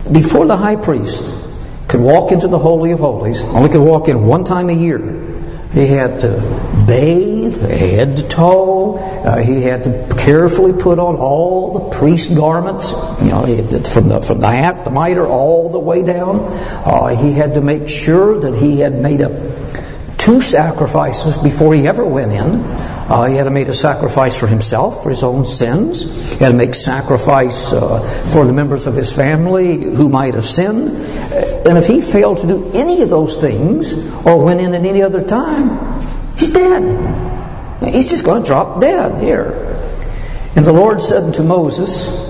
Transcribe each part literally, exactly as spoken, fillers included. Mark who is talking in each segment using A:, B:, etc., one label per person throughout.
A: before the high priest could walk into the Holy of Holies, only could walk in one time a year. He had to bathe, head to toe. Uh, he had to carefully put on all the priest garments, you know, from the from the hat, the mitre, all the way down. Uh, he had to make sure that he had made up two sacrifices before he ever went in. Uh, he had to make a sacrifice for himself, for his own sins. He had to make sacrifice uh, for the members of his family who might have sinned. And if he failed to do any of those things, or went in at any other time, he's dead. He's just going to drop dead here. And the Lord said unto Moses,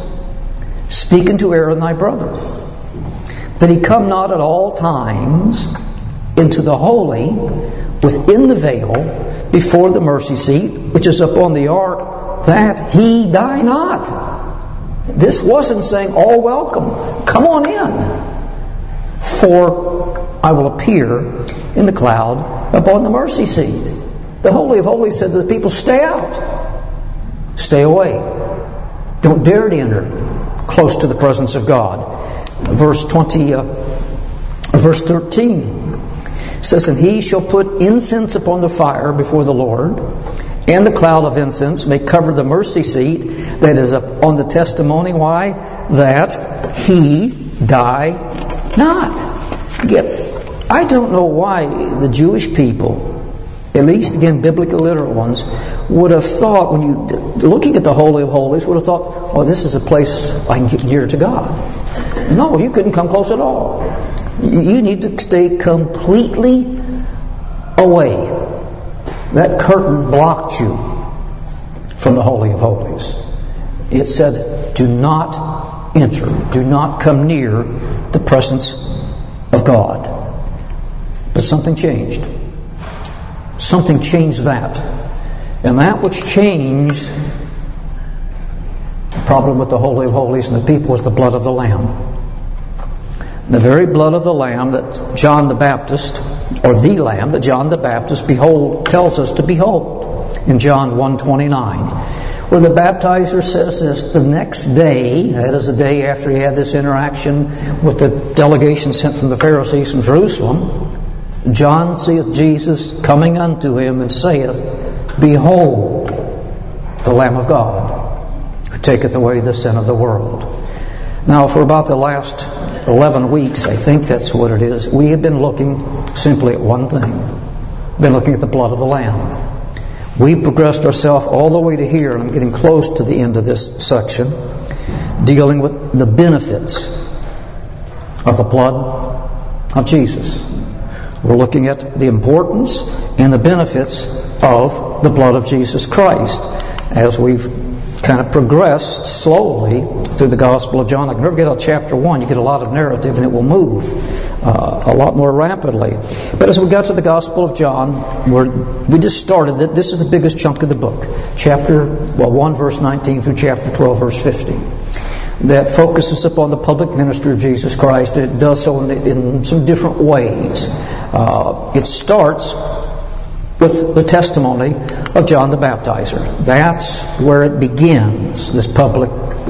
A: speak unto Aaron thy brother, that he come not at all times into the holy within the veil before the mercy seat, which is upon the ark, that he die not. This wasn't saying, all welcome, come on in. For I will appear in the cloud upon the mercy seat. The Holy of Holies said to the people, stay out. Stay away. Don't dare to enter close to the presence of God. Verse twenty, uh, verse thirteen says, and he shall put incense upon the fire before the Lord, and the cloud of incense may cover the mercy seat that is upon the testimony. Why? That he die not. Yet, I don't know why the Jewish people, at least again biblical literal ones, would have thought, when you looking at the Holy of Holies, would have thought, well, this is a place I can get near to God. No, you couldn't come close at all. You need to stay completely away. That curtain blocked you from the Holy of Holies. It said, do not enter, do not come near the presence of God. But something changed. Something changed that. And that which changed the problem with the Holy of Holies and the people was the blood of the Lamb. The very blood of the Lamb that John the Baptist, or the Lamb that John the Baptist behold tells us to behold in John one twenty-nine, where the baptizer says this, the next day, that is the day after he had this interaction with the delegation sent from the Pharisees from Jerusalem, John seeth Jesus coming unto him and saith, behold, the Lamb of God, who taketh away the sin of the world. Now, for about the last eleven weeks, I think that's what it is, we have been looking simply at one thing. We've been looking at the blood of the Lamb. We've progressed ourselves all the way to here, and I'm getting close to the end of this section, dealing with the benefits of the blood of Jesus. We're looking at the importance and the benefits of the blood of Jesus Christ as we've kind of progressed slowly through the Gospel of John. Like, never get out of chapter one, you get a lot of narrative and it will move uh, a lot more rapidly. But as we got to the Gospel of John, we're, we just started it. This is the biggest chunk of the book. Chapter well, one, verse nineteen through chapter twelve, verse fifty. That focuses upon the public ministry of Jesus Christ. It does so in, in some different ways. Uh, it starts with the testimony of John the Baptizer. That's where it begins, this public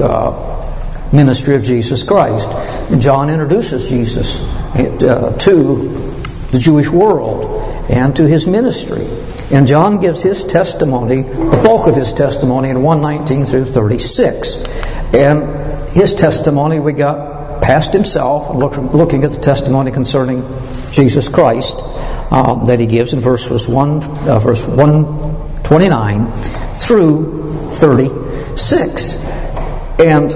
A: uh, ministry of Jesus Christ. And John introduces Jesus uh, to the Jewish world and to his ministry. And John gives his testimony, the bulk of his testimony, in one nineteen through thirty-six. And his testimony, we got past himself, look, looking at the testimony concerning Jesus Christ um, that he gives in verses one, uh, verse one twenty-nine through thirty-six. And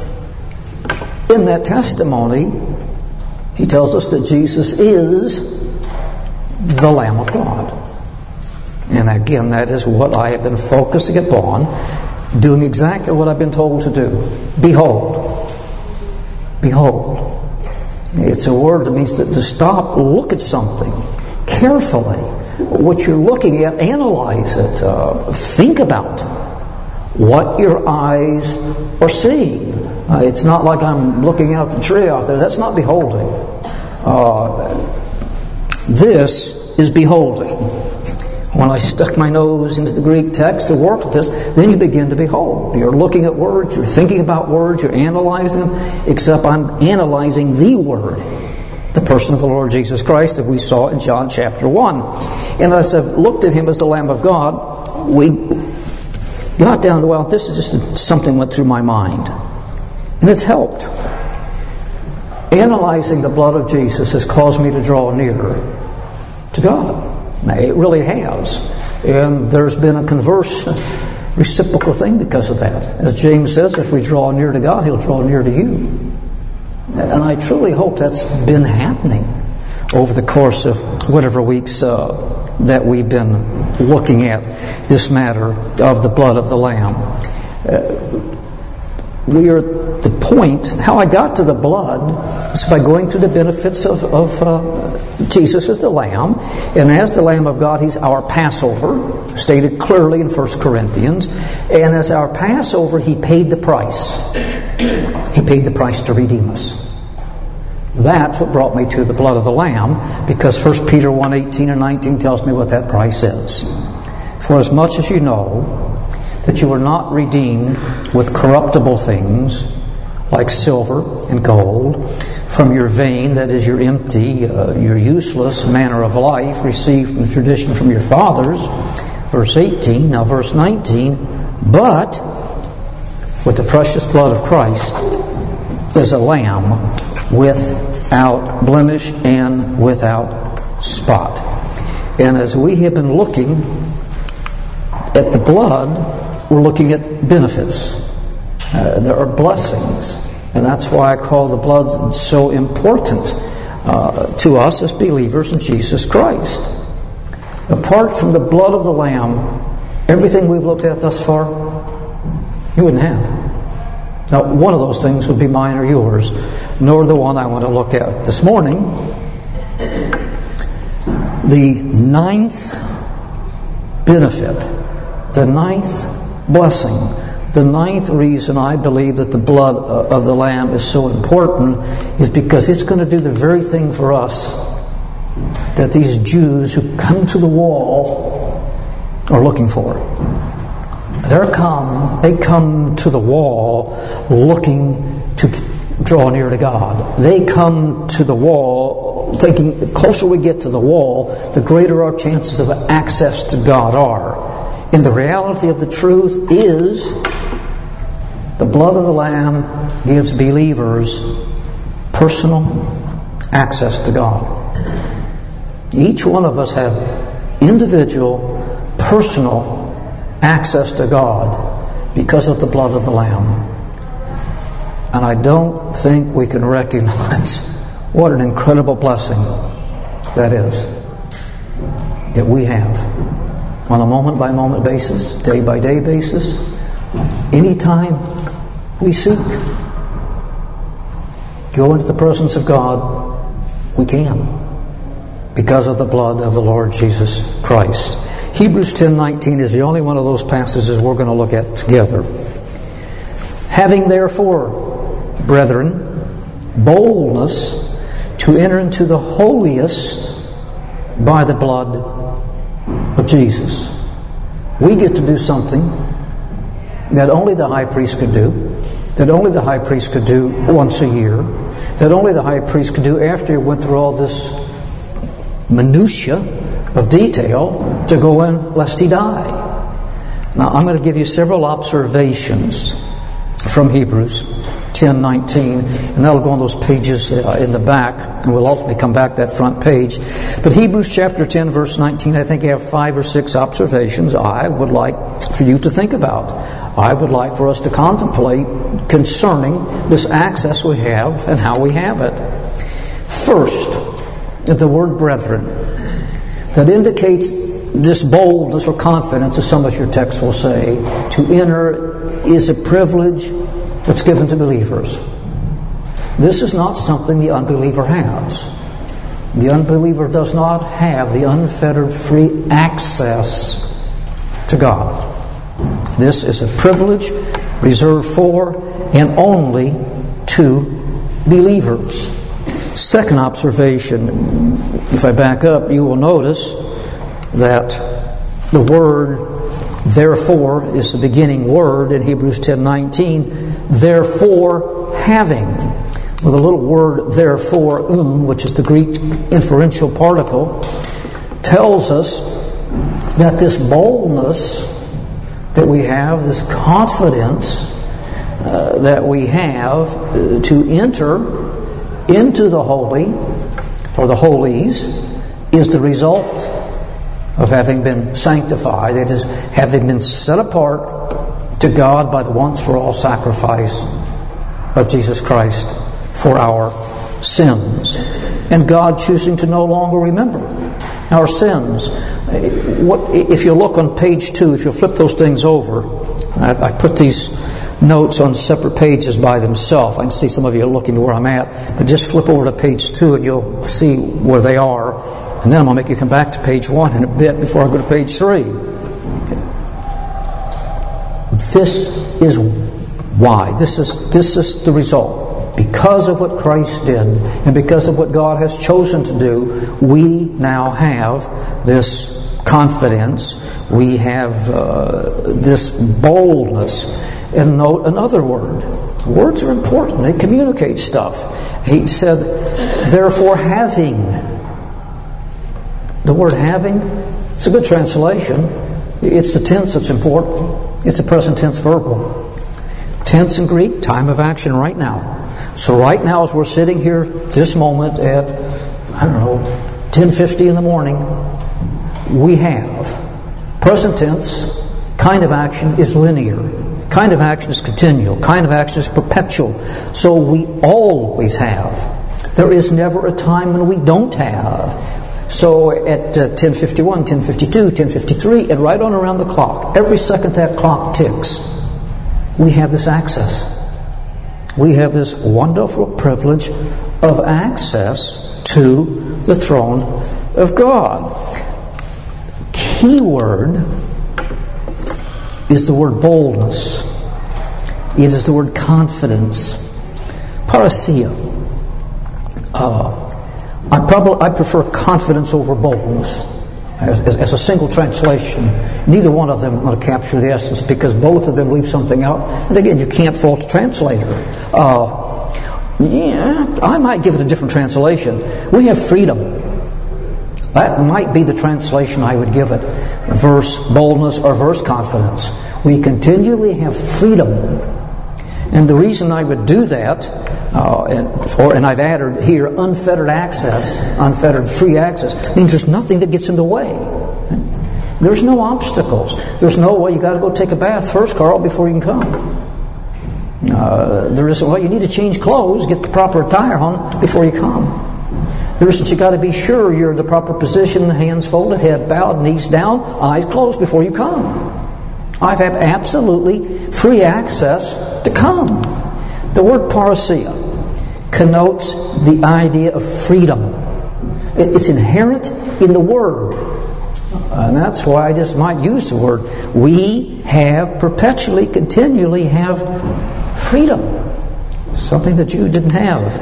A: in that testimony, he tells us that Jesus is the Lamb of God. And again, that is what I have been focusing upon, doing exactly what I've been told to do. Behold. Behold. It's a word that means to, to stop, look at something carefully. What you're looking at, analyze it. Uh, think about what your eyes are seeing. Uh, it's not like I'm looking out the tree out there. That's not beholding. Uh, this is beholding. When I stuck my nose into the Greek text to work with this, then you begin to behold. You're looking at words, you're thinking about words, you're analyzing them, except I'm analyzing the Word, the person of the Lord Jesus Christ that we saw in John chapter one. And as I've looked at Him as the Lamb of God, we got down to, well, this is just something went through my mind. And it's helped. Analyzing the blood of Jesus has caused me to draw nearer to God. Now, it really has. And there's been a converse, reciprocal thing because of that. As James says, if we draw near to God, He'll draw near to you. And I truly hope that's been happening over the course of whatever weeks uh, that we've been looking at this matter of the blood of the Lamb. Uh, we are at the point, how I got to the blood is by going through the benefits of, of uh, Jesus as the Lamb. And as the Lamb of God, He's our Passover, stated clearly in First Corinthians. And as our Passover, He paid the price. He paid the price to redeem us. That's what brought me to the blood of the Lamb, because First Peter one eighteen and nineteen tells me what that price is. For as much as you know that you were not redeemed with corruptible things like silver and gold from your vain, that is your empty, uh, your useless manner of life received from tradition from your fathers. Verse eighteen, now verse nineteen, but with the precious blood of Christ as a lamb without blemish and without spot. And as we have been looking at the blood, we're looking at benefits. Uh, there are blessings. And that's why I call the blood so important uh, to us as believers in Jesus Christ. Apart from the blood of the Lamb, everything we've looked at thus far, you wouldn't have. Now, one of those things would be mine or yours, nor the one I want to look at this morning. The ninth benefit, the ninth blessing, the ninth reason I believe that the blood of the Lamb is so important is because it's going to do the very thing for us that these Jews who come to the wall are looking for. They're come, they come to the wall looking to draw near to God. They come to the wall thinking the closer we get to the wall, the greater our chances of access to God are. And the reality of the truth is the blood of the Lamb gives believers personal access to God. Each one of us have individual, personal access to God because of the blood of the Lamb. And I don't think we can recognize what an incredible blessing that is that we have on a moment-by-moment basis, day-by-day basis, anytime we seek. Go into the presence of God, we can, because of the blood of the Lord Jesus Christ. Hebrews ten nineteen is the only one of those passages we're going to look at together. Having therefore, brethren, boldness to enter into the holiest by the blood of Jesus. We get to do something that only the high priest could do, that only the high priest could do once a year, that only the high priest could do after he went through all this minutia of detail to go in lest he die. Now I'm going to give you several observations from Hebrews ten nineteen, and that'll go on those pages uh, in the back, and we'll ultimately come back to that front page. But Hebrews chapter ten verse nineteen, I think I have five or six observations I would like for you to think about. I would like for us to contemplate concerning this access we have and how we have it. First, the word brethren, that indicates this boldness or confidence, as some of your texts will say, to enter is a privilege that's given to believers. This is not something the unbeliever has. The unbeliever does not have the unfettered free access to God. This is a privilege reserved for and only to believers. Second observation, if I back up, you will notice that The word therefore is the beginning word in Hebrews ten nineteen. Therefore, having. With a little word therefore, um, which is the Greek inferential particle, tells us that this boldness that we have, this confidence uh, that we have uh, to enter into the holy, or the holies, is the result of having been sanctified. It is having been set apart to God by the once-for-all sacrifice of Jesus Christ for our sins. And God choosing to no longer remember our sins. What, if you look on page two, if you flip those things over, I, I put these notes on separate pages by themselves. I can see some of you are looking to where I'm at. But just flip over to page two and you'll see where they are. And then I'm going to make you come back to page one in a bit before I go to page three. Okay. This is why. This is, this is the result. Because of what Christ did and because of what God has chosen to do, we now have this confidence. We have uh, this boldness. And note another word. Words are important. They communicate stuff. He said, therefore having. The word having, it's a good translation. It's the tense that's important. It's a present tense verbal. Tense in Greek, time of action right now. So right now as we're sitting here this moment at, I don't know, ten fifty in the morning, we have. Present tense, kind of action is linear. Kind of action is continual. Kind of action is perpetual. So we always have. There is never a time when we don't have. So at uh, ten fifty-one, ten fifty-two, ten fifty-three, and right on around the clock, every second that clock ticks, we have this access. We have this wonderful privilege of access to the throne of God. Key word is the word boldness. It is the word confidence. Parousia. Uh, I probably I prefer confidence over boldness as, as, as a single translation. Neither one of them are going to capture the essence because both of them leave something out. And again, you can't fault the translator. Uh, yeah, I might give it a different translation. We have freedom. That might be the translation I would give it. Verse boldness or verse confidence. We continually have freedom. And the reason I would do that, uh, and, or, and I've added here unfettered access, unfettered free access, means there's nothing that gets in the way. There's no obstacles. There's no, well, you got to go take a bath first, Carl, before you can come. Uh, there isn't, well, you need to change clothes, get the proper attire on before you come. There isn't, you got to be sure you're in the proper position, hands folded, head bowed, knees down, eyes closed before you come. I have absolutely free access to come. The word parousia connotes the idea of freedom. It's inherent in the word. And that's why I just might use the word. We have perpetually, continually have freedom. Something that you didn't have.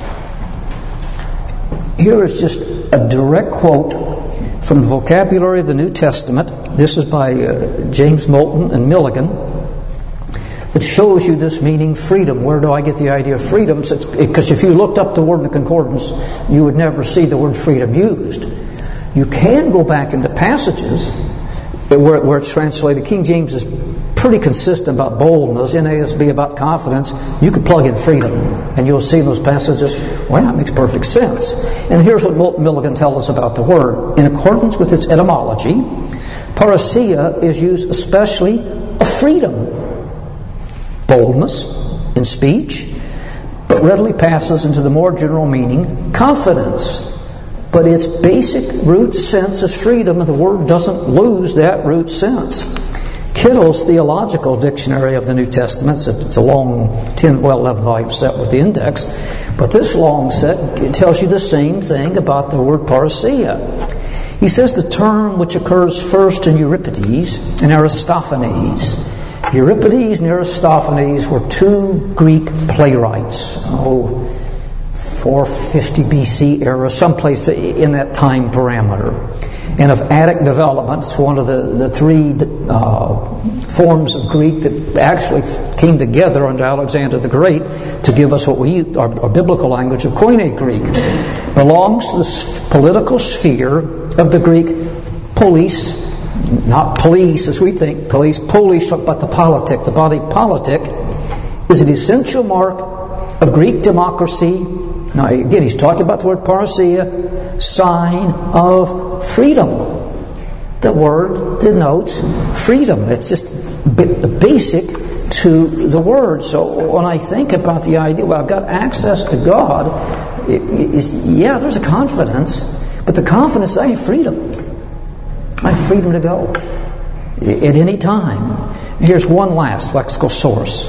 A: Here is just a direct quote from the vocabulary of the New Testament. This is by uh, James Moulton and Milligan. It shows you this meaning, freedom. Where do I get the idea of freedom? Because if you looked up the word in the concordance, you would never see the word freedom used. You can go back into passages where, where it's translated. King James is pretty consistent about boldness, N A S B about confidence. You could plug in freedom, and you'll see in those passages, wow, it makes perfect sense. And here's what Moulton Milligan tells us about the word. In accordance with its etymology, parousia is used especially of freedom, boldness in speech, but readily passes into the more general meaning, confidence. But its basic root sense is freedom, and the word doesn't lose that root sense. Kittle's Theological Dictionary of the New Testament, it's a long ten, well, eleven volume set with the index, but this long set tells you the same thing about the word parousia. He says the term which occurs first in Euripides and Aristophanes. Euripides and Aristophanes were two Greek playwrights. Oh, four fifty B C era, someplace in that time parameter. and of Attic development. It's one of the, the three uh, forms of Greek that actually came together under Alexander the Great to give us what we, our, our biblical language of Koine Greek. Belongs to the political sphere of the Greek polis, not police as we think, police, polis, but the politic, the body politic, is an essential mark of Greek democracy. Now again, he's talking about the word parousia, sign of freedom. The word denotes freedom. It's just basic to the word. So when I think about the idea, well, I've got access to God, it, it, yeah, there's a confidence, but the confidence is I have freedom. I have freedom to go at any time. Here's one last lexical source.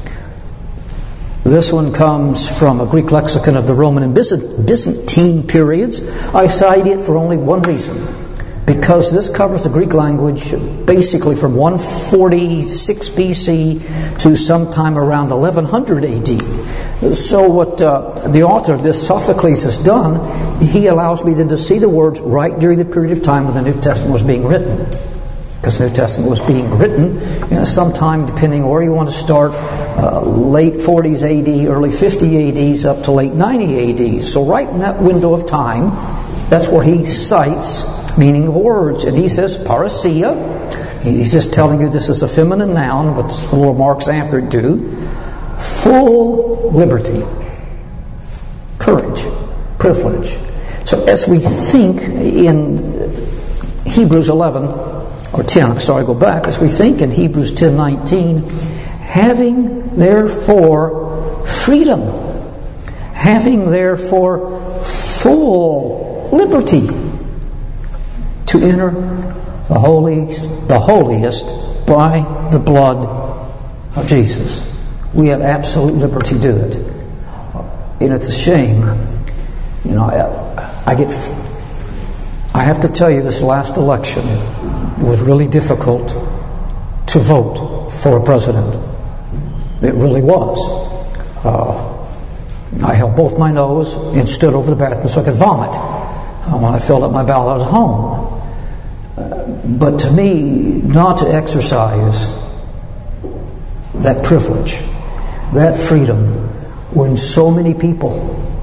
A: This one comes from a Greek lexicon of the Roman and Byzantine periods. I cite it for only one reason. Because this covers the Greek language basically from one forty-six B C to sometime around eleven hundred A D. So what uh, the author of this, Sophocles, has done, he allows me then to see the words right during the period of time when the New Testament was being written. Because the New Testament was being written, you know, sometime, depending where you want to start, uh, late forties A D, early fifty A Ds, up to late ninety A D. So right in that window of time, that's where he cites meaning of words. And he says parousia. He's just telling you this is a feminine noun, but the little marks after it do. Full liberty, courage, privilege. So as we think in Hebrews eleven, or ten, sorry, go back, as we think in Hebrews ten nineteen, having therefore freedom, having therefore full liberty to enter the holy, the holiest by the blood of Jesus. We have absolute liberty to do it. And it's a shame, you know, I, I get, I have to tell you, this last election was really difficult to vote for a president. It really was. Uh, I held both my nose and stood over the bathroom so I could vomit uh, when I filled up my ballot at home. Uh, but to me, not to exercise that privilege, that freedom, when so many people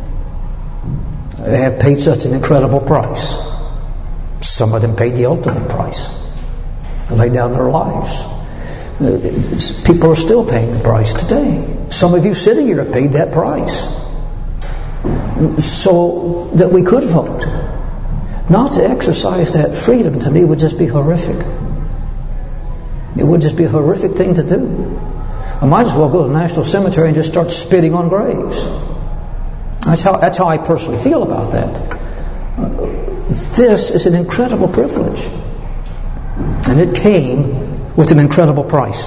A: have paid such an incredible price. Some of them paid the ultimate price. They laid down their lives. Uh, people are still paying the price today. Some of you sitting here have paid that price. So that we could vote. Not to exercise that freedom, to me, would just be horrific. It would just be a horrific thing to do. I might as well go to the National Cemetery and just start spitting on graves. That's how, that's how I personally feel about that. Uh, this is an incredible privilege. And it came with an incredible price.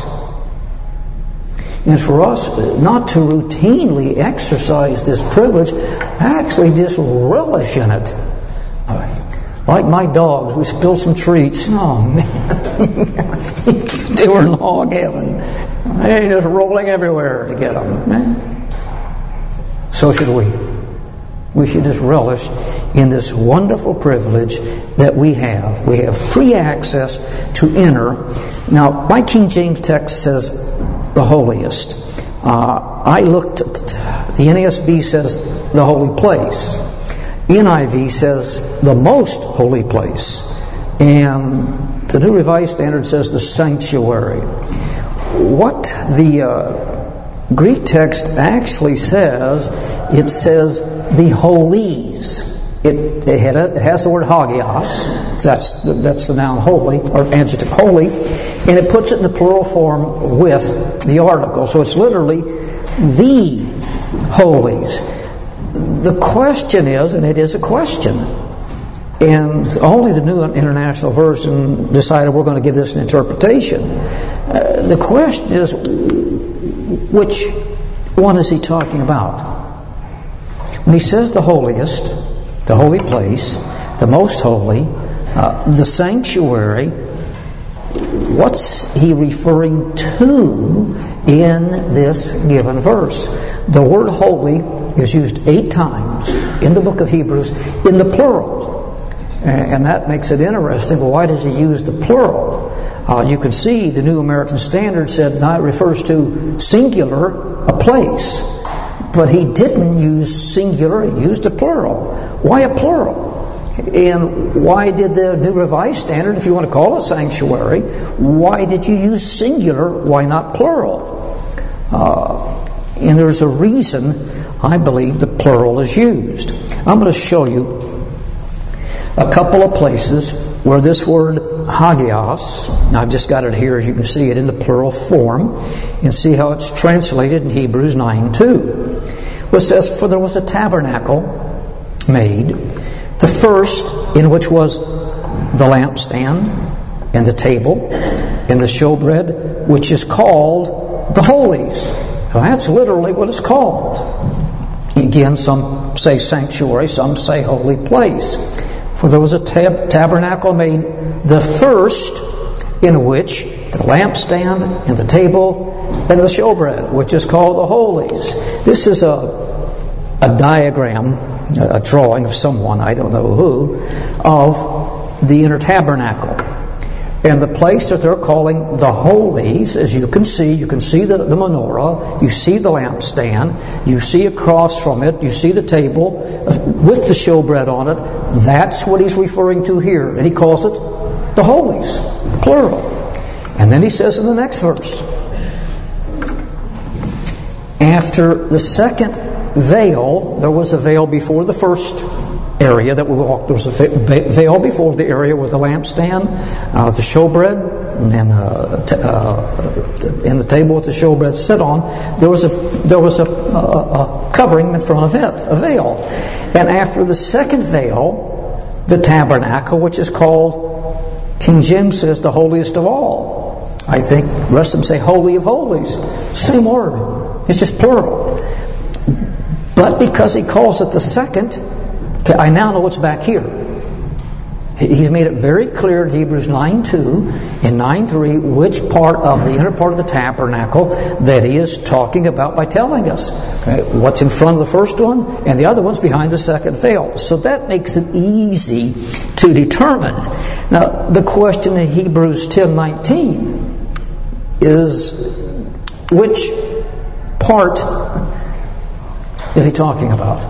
A: And for us not to routinely exercise this privilege, actually just relish in it. Uh, like my dogs, we spilled some treats. Oh man, they were in hog heaven. They just rolling everywhere to get them. Man. So should we. We should just relish in this wonderful privilege that we have. We have free access to enter. Now, my King James text says the holiest. Uh, I looked at the N A S B says the holy place. N I V says the most holy place. And the New Revised Standard says the sanctuary. What the uh, Greek text actually says, it says the holies. It, it, had a, it has the word hagios. That's the, that's the noun holy, or adjective holy. And it puts it in the plural form with the article. So it's literally the holies. The question is, and it is a question, and only the New International Version decided we're going to give this an interpretation. Uh, the question is, which one is he talking about? When he says the holiest, the holy place, the most holy, uh, the sanctuary, what's he referring to in this given verse? The word holy is used eight times in the book of Hebrews in the plural. And that makes it interesting. Well, why does he use the plural? Uh, you can see the New American Standard said now it refers to singular, a place. But he didn't use singular, he used a plural. Why a plural? And why did the New Revised Standard, if you want to call it sanctuary, why did you use singular? Why not plural? Uh, and there's a reason, I believe, the plural is used. I'm going to show you a couple of places where this word hagios, and I've just got it here, as you can see it in the plural form, and see how it's translated in Hebrews nine two. It says, for there was a tabernacle made, the first in which was the lampstand, and the table, and the showbread, which is called the holies. Now that's literally what it's called. Again, some say sanctuary, some say holy place. For there was a tab- tabernacle made, the first in which the lampstand and the table and the showbread, which is called the holies. This is a a diagram, a drawing of someone, I don't know who, of the inner tabernacle. And the place that they're calling the holies, as you can see, you can see the, the menorah, you see the lampstand, you see across from it, you see the table with the showbread on it. That's what he's referring to here. And he calls it the holies, plural. And then he says in the next verse, after the second veil, there was a veil before the first area that we walked. There was a veil before the area with the lampstand, uh, the showbread, and uh, t- uh, and the table with the showbread set on. There was a there was a, a, a covering in front of it, a veil. And after the second veil, the tabernacle, which is called, King James says, the holiest of all. I think the rest of them say holy of holies. Same word. It's just plural. But because he calls it the second, okay, I now know what's back here. He's made it very clear in Hebrews nine two and nine three which part of the inner part of the tabernacle that he is talking about by telling us. Okay, what's in front of the first one and the other one's behind the second veil. So that makes it easy to determine. Now, the question in Hebrews ten nineteen is which part is he talking about?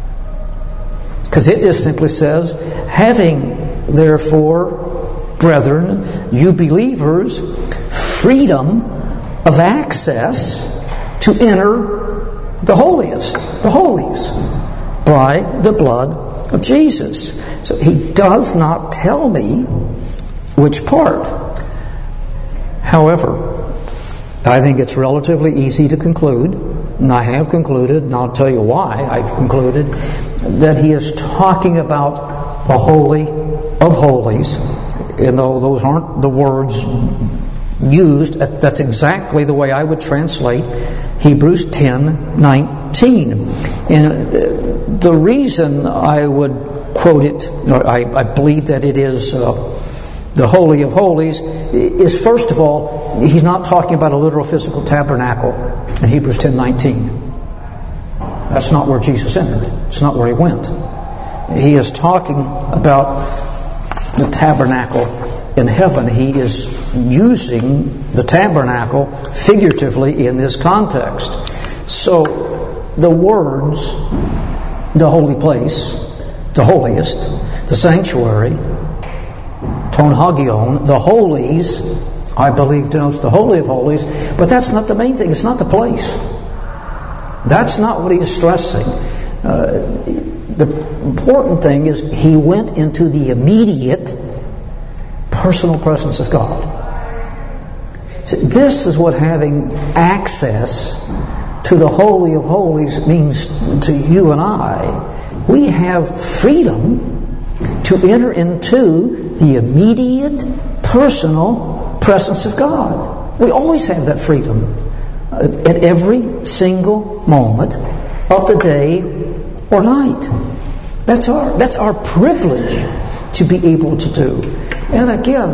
A: Because it just simply says, having therefore, brethren, you believers, freedom of access to enter the holiest, the holies, by the blood of Jesus. So he does not tell me which part. However, I think it's relatively easy to conclude, and I have concluded, and I'll tell you why I've concluded, that he is talking about the Holy of Holies. And though those aren't the words used, that's exactly the way I would translate Hebrews ten nineteen. And the reason I would quote it, or I, I believe that it is uh, the Holy of Holies, is first of all, he's not talking about a literal physical tabernacle in Hebrews ten nineteen. That's not where Jesus entered. It's not where he went. He is talking about the tabernacle in heaven. He is using the tabernacle figuratively in this context. So the words, the holy place, the holiest, the sanctuary, ton hagion, the holies, I believe denotes the Holy of Holies, but that's not the main thing. It's not the place. That's not what he is stressing. Uh, the important thing is he went into the immediate personal presence of God. So this is what having access to the Holy of Holies means to you and I. We have freedom to enter into the immediate personal presence of God. We always have that freedom at every single moment of the day or night. That's our that's our privilege to be able to do. And again,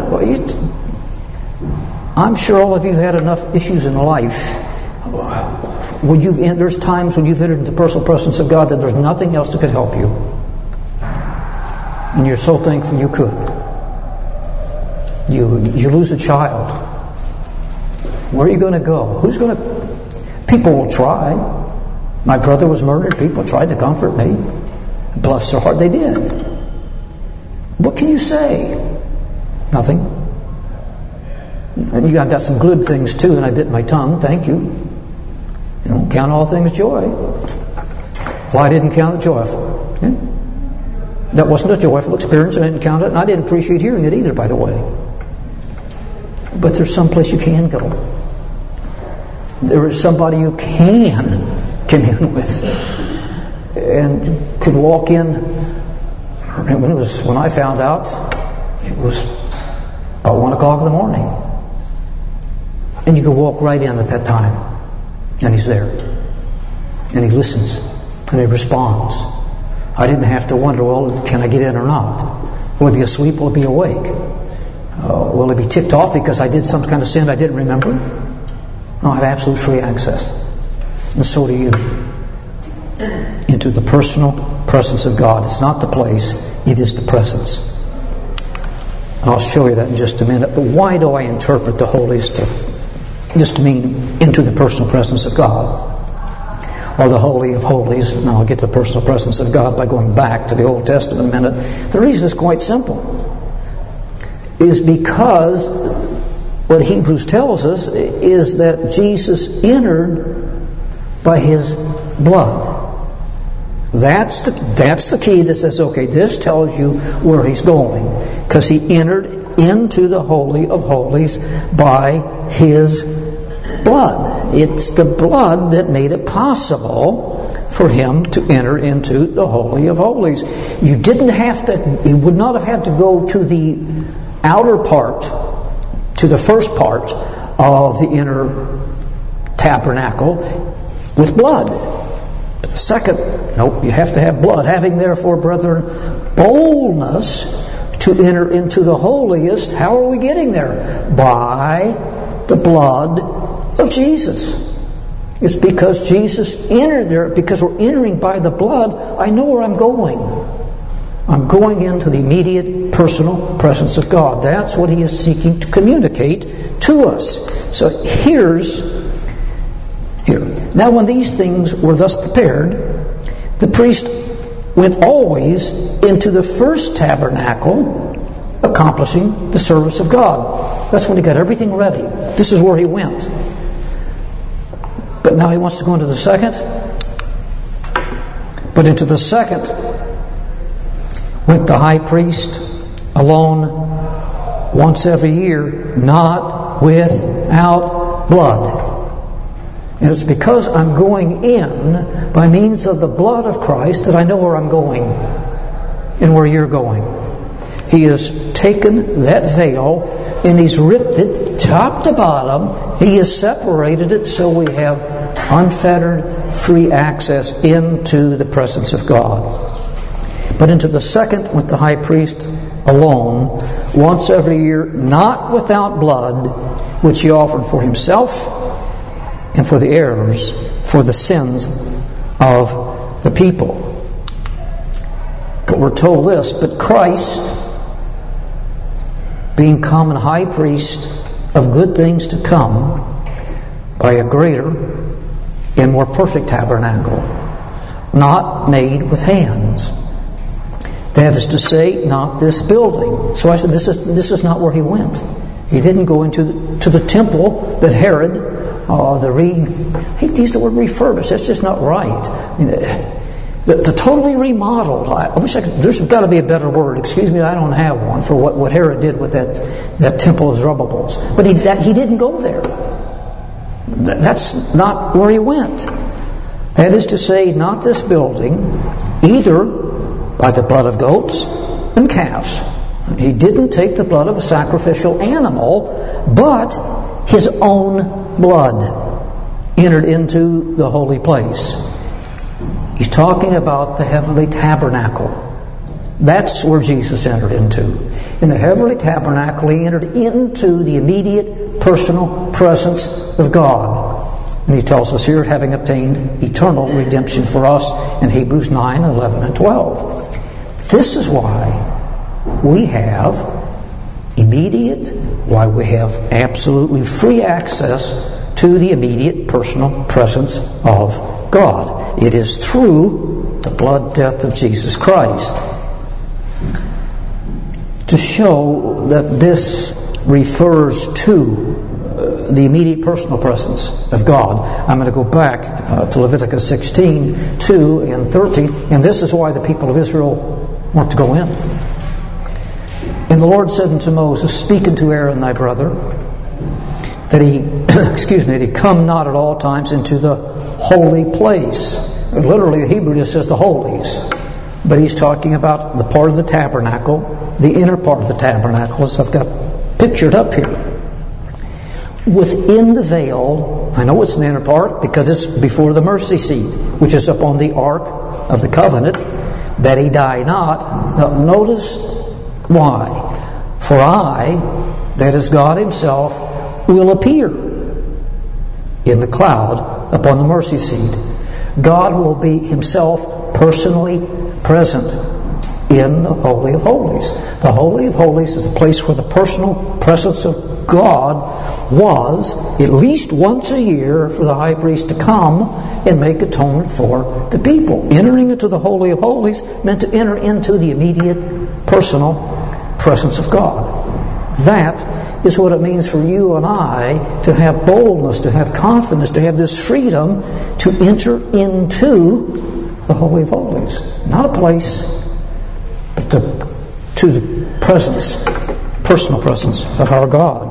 A: I'm sure all of you have had enough issues in life when you've there's times when you've entered into the personal presence of God that there's nothing else that could help you. And you're so thankful you could. You, you lose a child. Where are you going to go? Who's going to... People will try. My brother was murdered. People tried to comfort me. Bless their heart, they did. What can you say? Nothing. And you got some good things too, and I bit my tongue. Thank you. You know, count all things joy. Well, I didn't count it joyful. Yeah? That wasn't a joyful experience. I didn't count it, and I didn't appreciate hearing it either, by the way. But there's some place you can go. There is somebody you can commune with, and could walk in. When it was when I found out, it was about one o'clock in the morning, and you could walk right in at that time, and he's there, and he listens, and he responds. I didn't have to wonder, well, can I get in or not? Will he be asleep? Will he be awake? Uh, will he be ticked off because I did some kind of sin I didn't remember? No, I have absolute free access. And so do you. Into the personal presence of God. It's not the place, it is the presence. And I'll show you that in just a minute. But why do I interpret the holiest to, just to mean into the personal presence of God? Or the Holy of Holies. Now I'll get to the personal presence of God by going back to the Old Testament a minute. The reason is quite simple. Is because what Hebrews tells us is that Jesus entered by His blood. That's the, that's the key that says, okay, this tells you where He's going. Because He entered into the Holy of Holies by His blood. It's the blood that made it possible for Him to enter into the Holy of Holies. You didn't have to, you would not have had to go to the outer part, to the first part of the inner tabernacle with blood. But the second, nope, you have to have blood. Having therefore, brethren, boldness to enter into the holiest. How are we getting there? By the blood of Jesus. It's because Jesus entered there, because we're entering by the blood, I know where I'm going. I'm going into the immediate personal presence of God. That's what He is seeking to communicate to us. So here's here. Now when these things were thus prepared, the priest went always into the first tabernacle, accomplishing the service of God. That's when he got everything ready. This is where he went. But now he wants to go into the second. But into the second went the high priest alone once every year, not without blood. And it's because I'm going in by means of the blood of Christ that I know where I'm going and where you're going. He has taken that veil and He's ripped it top to bottom. He has separated it so we have unfettered, free access into the presence of God. But into the second went the high priest alone, once every year, not without blood, which he offered for himself and for the errors, for the sins of the people. But we're told this, but Christ, being common high priest of good things to come, by a greater and more perfect tabernacle, not made with hands. That is to say, not this building. So I said, this is this is not where he went. He didn't go into the, to the temple that Herod, uh, the re, he used the word refurbished. That's just not right. I mean, the, the totally remodeled. I, I wish I could. There's got to be a better word. Excuse me, I don't have one for what, what Herod did with that that temple of Zerubbabel's. But he that, he didn't go there. That, that's not where he went. That is to say, not this building, either by the blood of goats and calves. He didn't take the blood of a sacrificial animal, but His own blood entered into the holy place. He's talking about the heavenly tabernacle. That's where Jesus entered into. In the heavenly tabernacle, He entered into the immediate personal presence of God. And He tells us here, having obtained eternal redemption for us in Hebrews nine, eleven, and twelve. This is why we have immediate, why we have absolutely free access to the immediate personal presence of God. It is through the blood, death of Jesus Christ. To show that this refers to uh, the immediate personal presence of God, I'm going to go back uh, to Leviticus sixteen, two and thirteen, and this is why the people of Israel weren't to go in. And the Lord said unto Moses, Speak unto Aaron thy brother, that he, excuse me, that he come not at all times into the holy place. Literally, the Hebrew just says the holies. But he's talking about the part of the tabernacle, the inner part of the tabernacle, as I've got pictured up here. Within the veil, I know it's the inner part because it's before the mercy seat, which is upon the ark of the covenant, that he die not. Now, notice why. For I, that is God himself, will appear in the cloud upon the mercy seat. God will be himself personally present in the Holy of Holies. The Holy of Holies is the place where the personal presence of God was at least once a year for the high priest to come and make atonement for the people. Entering into the Holy of Holies meant to enter into the immediate personal presence of God. That is what it means for you and I to have boldness, to have confidence, to have this freedom to enter into the Holy of Holies. Not a place, but to, to the presence, personal presence of our God.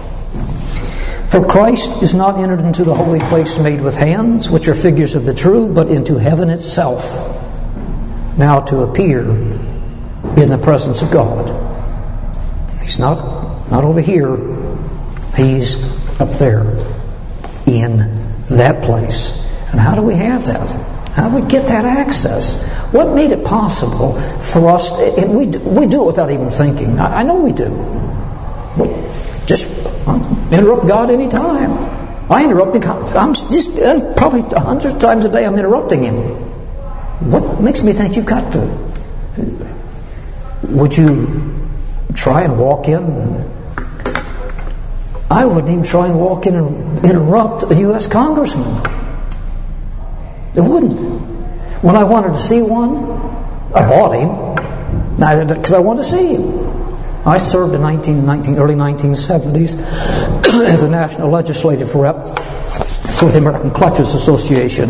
A: For Christ is not entered into the holy place made with hands, which are figures of the true, but into heaven itself, now to appear in the presence of God. He's not, not over here. He's up there in that place. And how do we have that? How do we get that access? What made it possible for us? And we we do it without even thinking. I, I know we do. We just interrupt God any time. I interrupt him. I'm just uh, probably a hundred times a day. I'm interrupting him. What makes me think you've got to? Would you try and walk in? I wouldn't even try and walk in and interrupt a U S congressman. It wouldn't. When I wanted to see one, I bought him because I wanted to see him. I served in nineteen, nineteen, early nineteen seventies as a national legislative rep for the American Collectors Association.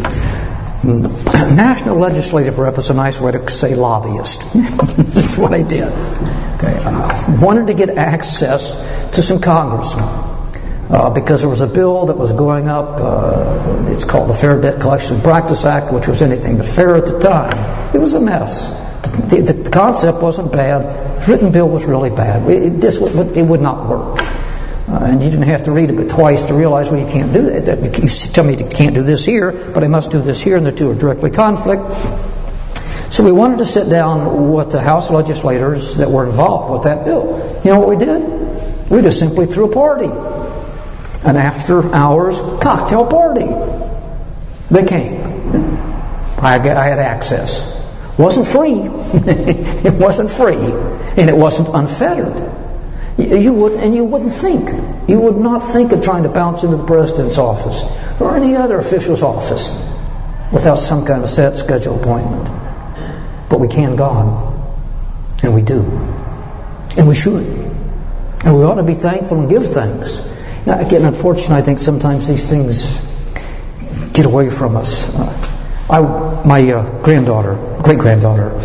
A: National legislative rep is a nice way to say lobbyist. That's what I did. Okay, I wanted to get access to some congressmen uh, because there was a bill that was going up. Uh, it's called the Fair Debt Collection Practice Act, which was anything but fair at the time. It was a mess. The, the, the concept wasn't bad. The written bill was really bad. It, this would, it would not work. Uh, and you didn't have to read it but twice to realize, well, you can't do that. that. You tell me you can't do this here, but I must do this here, and the two are directly conflict. So we wanted to sit down with the House legislators that were involved with that bill. You know what we did? We just simply threw a party. An after-hours cocktail party. They came. I, got, I had access. It wasn't free. It wasn't free. And it wasn't unfettered. You wouldn't, and you wouldn't think. You would not think of trying to bounce into the president's office or any other official's office without some kind of set schedule appointment. But we can God. And we do. And we should. And we ought to be thankful and give thanks. Now, again, unfortunately, I think sometimes these things get away from us. Uh, I, my uh, granddaughter, great-granddaughter,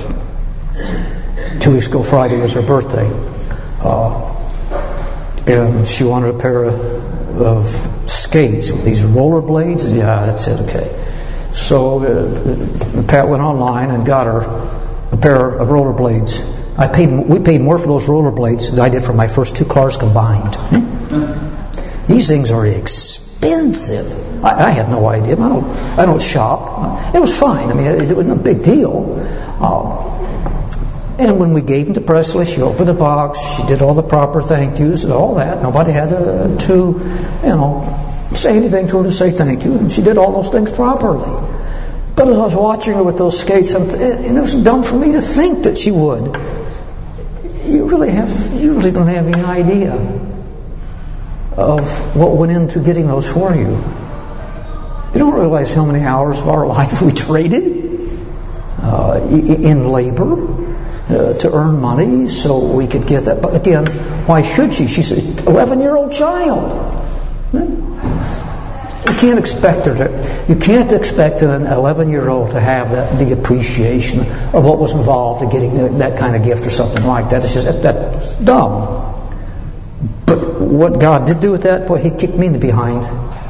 A: two weeks ago Friday was her birthday. Uh, and she wanted a pair of, of skates, these roller blades. Yeah, that's it, okay. So uh, Pat went online and got her a pair of roller blades. I paid, we paid more for those roller blades than I did for my first two cars combined. These things are expensive. I, I had no idea. I don't, I don't shop. It was fine. I mean, it, it wasn't a big deal. Uh, And when we gave them to Presley, she opened the box, she did all the proper thank yous and all that. Nobody had to, to, you know, say anything to her to say thank you. And she did all those things properly. But as I was watching her with those skates, and it was dumb for me to think that she would. really have, you really don't have any idea of what went into getting those for you. You don't realize how many hours of our life we traded uh, in labor uh, to earn money so we could get that. But again, why should she? She's an eleven-year-old child. You can't expect her to. You can't expect an eleven-year-old to have that, the appreciation of what was involved in getting that kind of gift or something like that. It's just that's dumb. But what God did do with that, boy, He kicked me in the behind.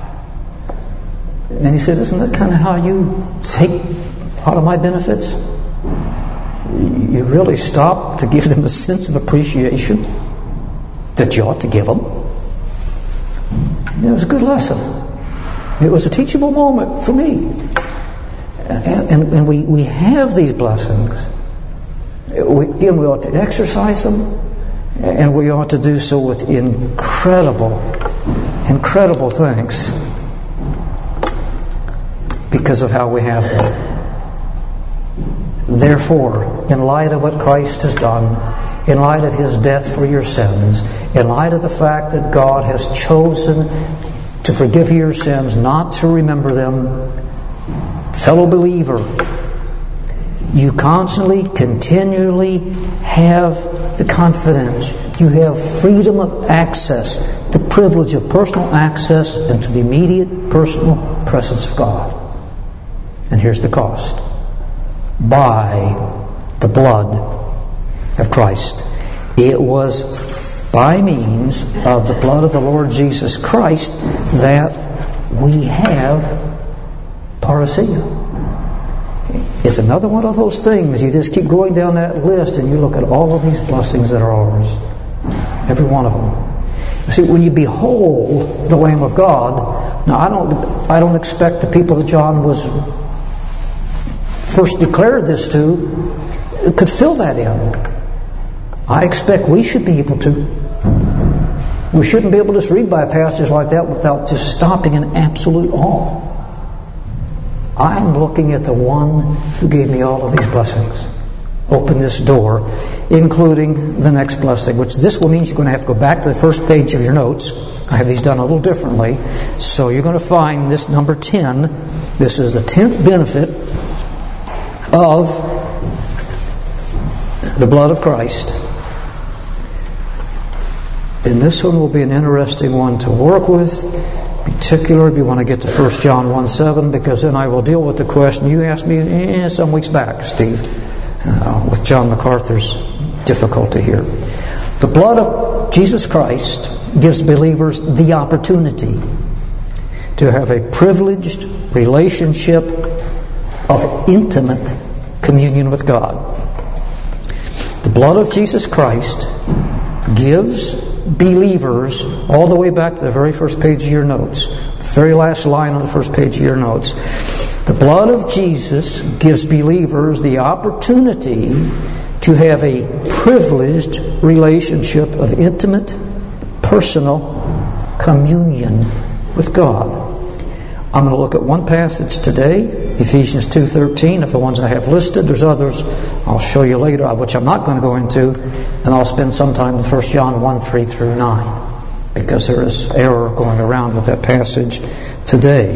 A: And He said, "Isn't that kind of how you take out of my benefits? You really stop to give them a sense of appreciation that you ought to give them." It was a good lesson. It was a teachable moment for me. And, and, and we, we have these blessings. We, again, we ought to exercise them, and we ought to do so with incredible, incredible thanks because of how we have them. Therefore, in light of what Christ has done, in light of His death for your sins, in light of the fact that God has chosen to forgive your sins, not to remember them, fellow believer, you constantly, continually have the confidence. You have freedom of access, the privilege of personal access into the immediate personal presence of God. And here's the cost. By the blood of Christ. It was by means of the blood of the Lord Jesus Christ that we have parousia. It's another one of those things. You just keep going down that list and you look at all of these blessings that are ours. Every one of them. See, when you behold the Lamb of God, now I don't, I don't expect the people that John was first declared this to could fill that in. I expect we should be able to. We shouldn't be able to just read by a passage like that without just stopping in absolute awe. I'm looking at the one who gave me all of these blessings. Open this door, including the next blessing, which this will mean you're going to have to go back to the first page of your notes. I have these done a little differently. So you're going to find this number ten. This is the tenth benefit of the blood of Christ. And this one will be an interesting one to work with, particularly if you want to get to First John one seven, because then I will deal with the question you asked me eh, some weeks back, Steve, uh, with John MacArthur's difficulty here. The blood of Jesus Christ gives believers the opportunity to have a privileged relationship of intimate communion with God. The blood of Jesus Christ gives believers, all the way back to the very first page of your notes, very last line on the first page of your notes, the blood of Jesus gives believers the opportunity to have a privileged relationship of intimate, personal communion with God. I'm going to look at one passage today, Ephesians two thirteen, of the ones I have listed. There's others I'll show you later, which I'm not going to go into, and I'll spend some time with First John one, three through nine, because there is error going around with that passage today.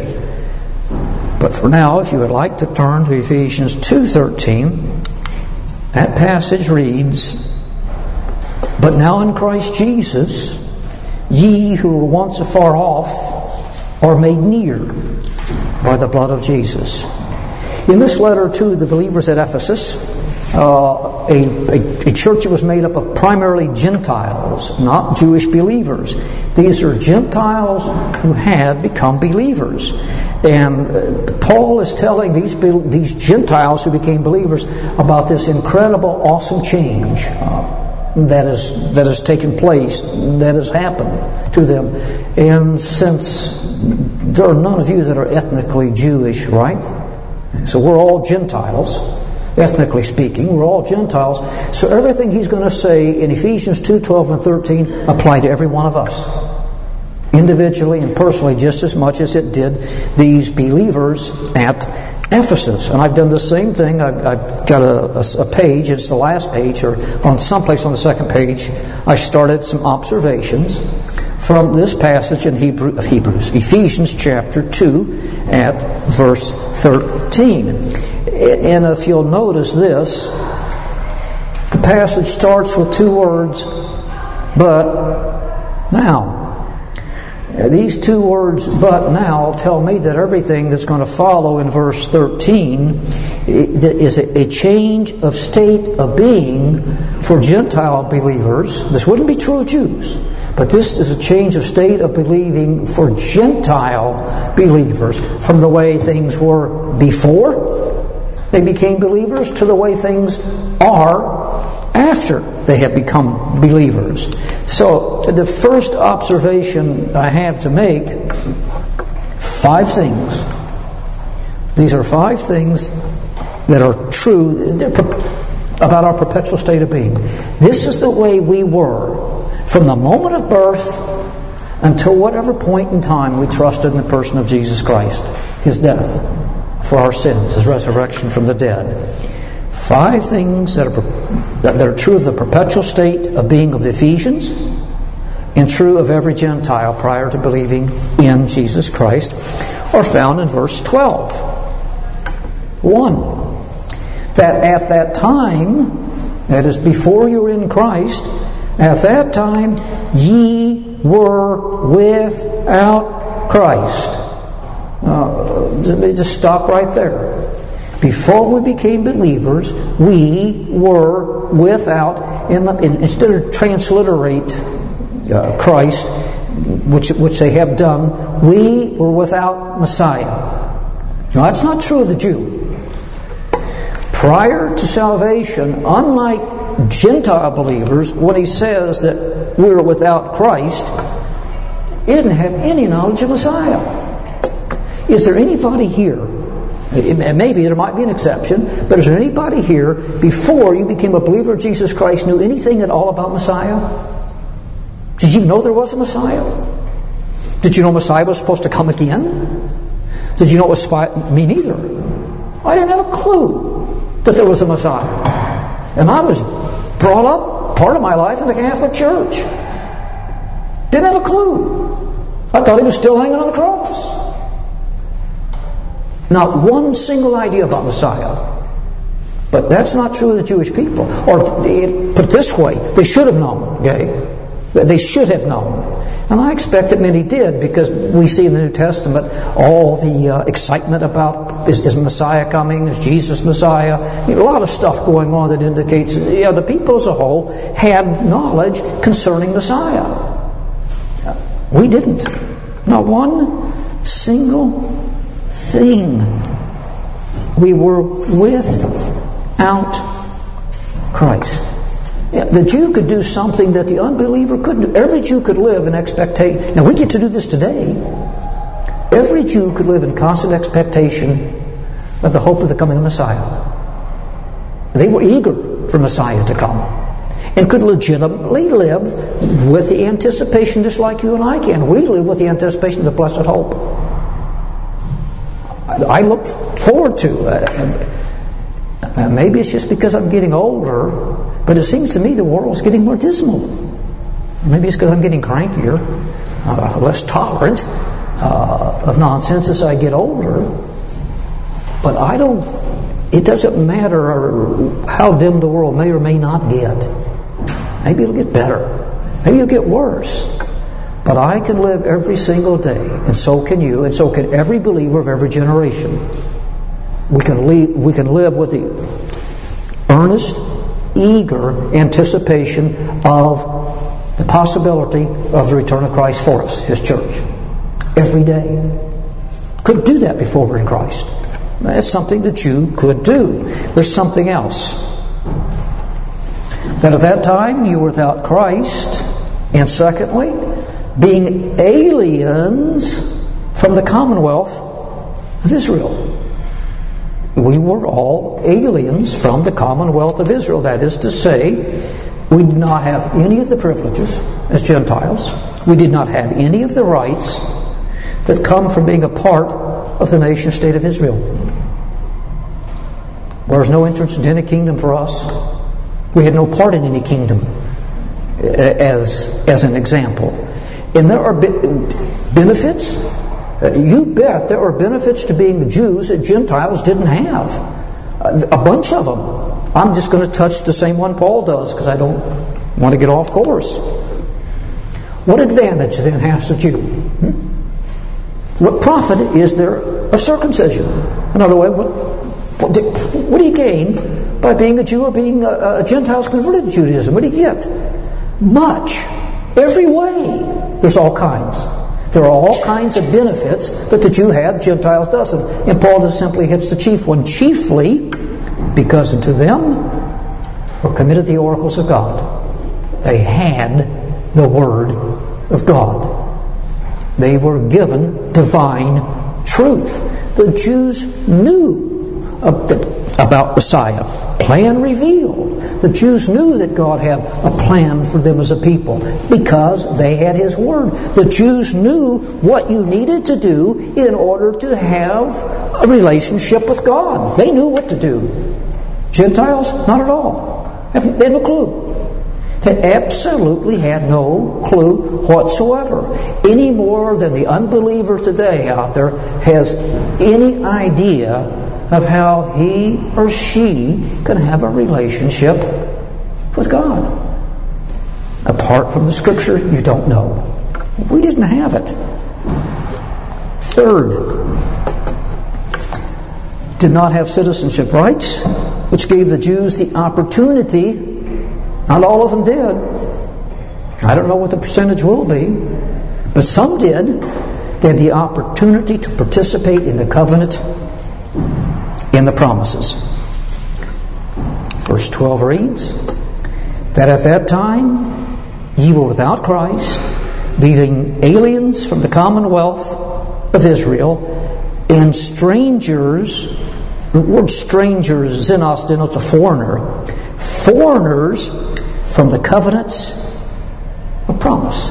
A: But for now, if you would like to turn to Ephesians two thirteen, that passage reads, "But now in Christ Jesus, ye who were once afar off are made near by the blood of Jesus." In this letter to the believers at Ephesus, uh, a, a, a church that was made up of primarily Gentiles, not Jewish believers. These are Gentiles who had become believers. And uh, Paul is telling these, these Gentiles who became believers about this incredible, awesome change uh, that is that has taken place, that has happened to them. And since there are none of you that are ethnically Jewish, right? So we're all Gentiles, ethnically speaking. We're all Gentiles. So everything he's going to say in Ephesians two, twelve, and thirteen apply to every one of us, individually and personally, just as much as it did these believers at Ephesus. And I've done the same thing. I've, I've got a, a, a page, it's the last page, or on someplace on the second page, I started some observations from this passage in Hebrew, Hebrews, Ephesians chapter two at verse thirteen. And if you'll notice this, the passage starts with two words, but now. These two words, but now, tell me that everything that's going to follow in verse thirteen is a change of state of being for Gentile believers. This wouldn't be true of Jews, but this is a change of state of believing for Gentile believers from the way things were before they became believers to the way things are after they have become believers. So the first observation I have to make, five things. These are five things that are true about our perpetual state of being. This is the way we were from the moment of birth until whatever point in time we trusted in the person of Jesus Christ, His death for our sins, His resurrection from the dead. Five things that are, that are true of the perpetual state of being of the Ephesians and true of every Gentile prior to believing in Jesus Christ are found in verse twelve. One, that at that time, that is before you were in Christ, at that time ye were without Christ. Uh, let me just stop right there. Before we became believers, we were without, in the, in, instead of transliterate uh, Christ, which which they have done, we were without Messiah. Now that's not true of the Jew. Prior to salvation, unlike Gentile believers, when he says that we were without Christ, he didn't have any knowledge of Messiah. Is there anybody here? Maybe there might be an exception, but is there anybody here before you became a believer of Jesus Christ knew anything at all about Messiah? Did you know there was a Messiah? Did you know Messiah was supposed to come again? Did you know it was me neither? I didn't have a clue that there was a Messiah. And I was brought up part of my life in the Catholic Church. Didn't have a clue. I thought he was still hanging on the cross. Not one single idea about Messiah. But that's not true of the Jewish people. Or put it this way, they should have known, okay? They should have known. And I expect that many did, because we see in the New Testament all the uh, excitement about is, is Messiah coming, is Jesus Messiah? You know, a lot of stuff going on that indicates, yeah, the people as a whole had knowledge concerning Messiah. We didn't. Not one single thing. We were without Christ. Yeah, the Jew could do something that the unbeliever couldn't do. Every Jew could live in expectation. Now we get to do this today. Every Jew could live in constant expectation of the hope of the coming of Messiah. They were eager for Messiah to come, and could legitimately live with the anticipation just like you and I can. We live with the anticipation of the blessed hope. I look forward to uh, uh, maybe it's just because I'm getting older, but it seems to me the world's getting more dismal. Maybe it's because I'm getting crankier, uh, less tolerant uh, of nonsense as I get older. But I don't, it doesn't matter how dim the world may or may not get. Maybe it'll get better. Maybe it'll get worse. But I can live every single day, and so can you, and so can every believer of every generation. We can live, we can live with the earnest, eager anticipation of the possibility of the return of Christ for us, His church. Every day. Couldn't do that before we're in Christ. That's something the Jew could do. There's something else. That at that time you were without Christ, and secondly, being aliens from the commonwealth of Israel. We were all aliens from the commonwealth of Israel. That is to say, we did not have any of the privileges as Gentiles. We did not have any of the rights that come from being a part of the nation state of Israel. There was no entrance into any kingdom for us. We had no part in any kingdom, as, as an example. And there are benefits. You bet there are benefits to being Jews that Gentiles didn't have. A bunch of them. I'm just going to touch the same one Paul does because I don't want to get off course. What advantage then has the Jew? Hmm? What profit is there of circumcision? Another way, what, what, do, what do you gain by being a Jew or being a, a Gentiles converted to Judaism? What do you get? Much. Every way. There's all kinds. There are all kinds of benefits that the Jew had, Gentiles doesn't. And Paul just simply hits the chief one. Chiefly because unto them were committed the oracles of God. They had the Word of God. They were given divine truth. The Jews knew about Messiah. Plan revealed. The Jews knew that God had a plan for them as a people because they had His Word. The Jews knew what you needed to do in order to have a relationship with God. They knew what to do. Gentiles, not at all. They had no clue. They absolutely had no clue whatsoever. Any more than the unbeliever today out there has any idea of how he or she can have a relationship with God. Apart from the Scripture, you don't know. We didn't have it. Third, did not have citizenship rights, which gave the Jews the opportunity. Not all of them did. I don't know what the percentage will be, but some did. They had the opportunity to participate in the covenant, in the promises. Verse twelve reads, that at that time ye were without Christ, being aliens from the commonwealth of Israel, and strangers. The word strangers, xenos, denotes a foreigner. Foreigners from the covenants of promise.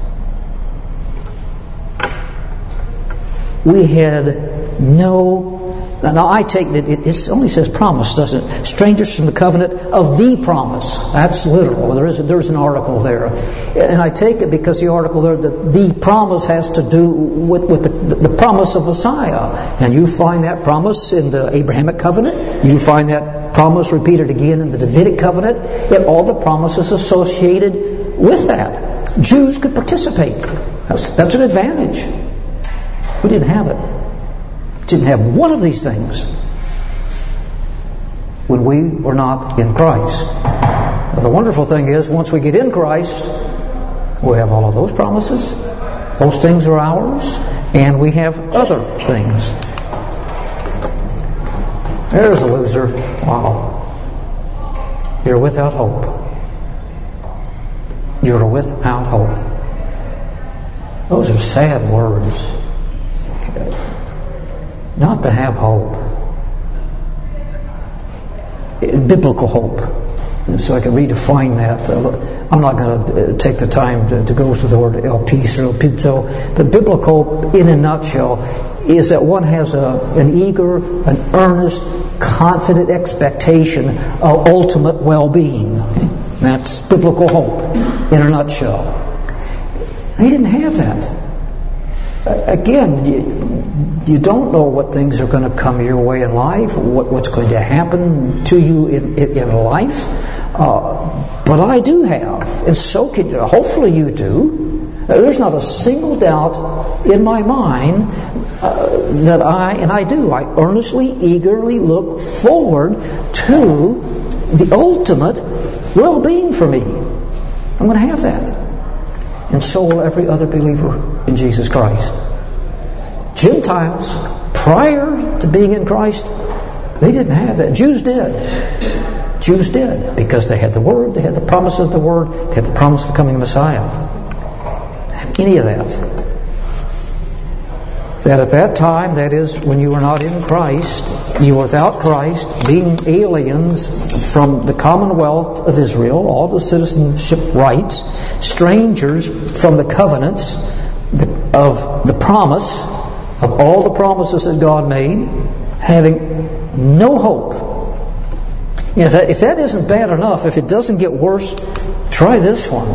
A: We had no... Now I take it, it only says promise, doesn't it? Strangers from the covenant of the promise. That's literal. There is a, there's an article there. And I take it because the article there, that the promise has to do with, with the, the promise of Messiah. And you find that promise in the Abrahamic covenant. You find that promise repeated again in the Davidic covenant. And all the promises associated with that. Jews could participate. That's, that's an advantage. We didn't have it. Didn't have one of these things when we were not in Christ. But the wonderful thing is, once we get in Christ, we have all of those promises. Those things are ours, and we have other things. There's a loser. Wow. You're without hope. You're without hope. Those are sad words. Not to have hope. Biblical hope. And so I can redefine that. I'm not going to take the time to, to go through the word elpis or elpito. But biblical hope, in a nutshell, is that one has a, an eager, an earnest, confident expectation of ultimate well-being. That's biblical hope, in a nutshell. They didn't have that. Again, you, you don't know what things are going to come your way in life, what, what's going to happen to you in, in, in life. Uh, but I do have, and so can you. Hopefully you do. There's not a single doubt in my mind uh, that I, and I do, I earnestly, eagerly look forward to the ultimate well-being for me. I'm going to have that. And so will every other believer in Jesus Christ. Gentiles, prior to being in Christ, they didn't have that. Jews did. Jews did, because they had the Word, they had the promise of the Word, they had the promise of the coming Messiah. They have any of that. That at that time, that is, when you were not in Christ, you were without Christ, being aliens from the commonwealth of Israel, all the citizenship rights, strangers from the covenants of the promise, of all the promises that God made, having no hope You know, if, that, if that isn't bad enough, if it doesn't get worse, try this one.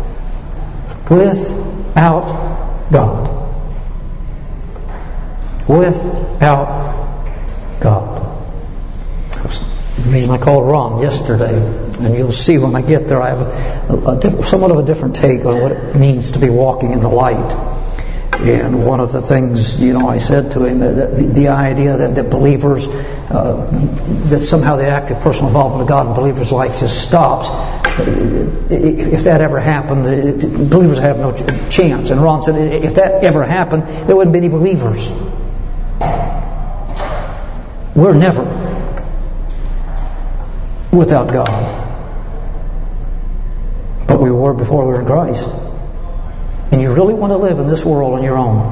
A: Without God. Without God. That's the reason I called Ron yesterday, and you'll see when I get there I have a, a, a diff- somewhat of a different take on what it means to be walking in the light. And one of the things, you know, I said to him, the, the idea that, that believers, uh, that somehow the active personal involvement of God in believers' life just stops. If that ever happened, believers have no chance. And Ron said, if that ever happened, there wouldn't be any believers. We're never without God. But we were before we were in Christ. And you really want to live in this world on your own,